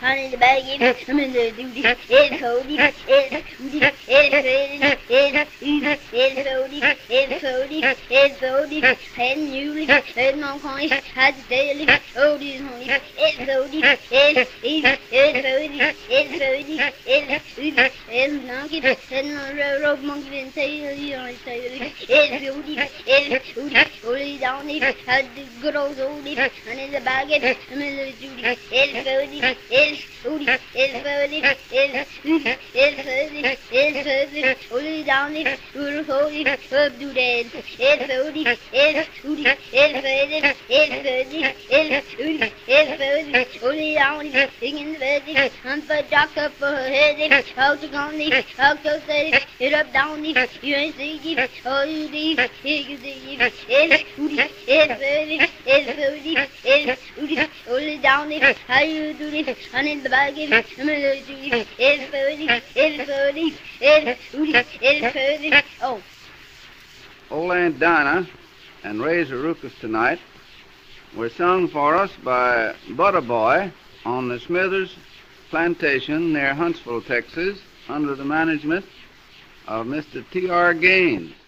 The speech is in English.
I'm in the bag, I'm in the duty, it's holy, it's holy, it's holy, and newly, and non coins, has daily, oh, this honey, it's holy, it's monkey, and rope monkey, and tail, you know, it's holy, down it, had the good old oldie, and in the bag, I'm in the duty, it's holy down it, we're holy, up to dead. It's holy down it, singing the bed, and for doctor for her head, how to go it, how to say it up down it, you ain't see it, all you leave, here you see it, it's holy down it, how you do it, and in the bag, oh. Old Aunt Dinah and Ray's Arucas tonight were sung for us by Butter Boy on the Smithers Plantation near Huntsville, Texas, under the management of Mr. T.R. Gaines.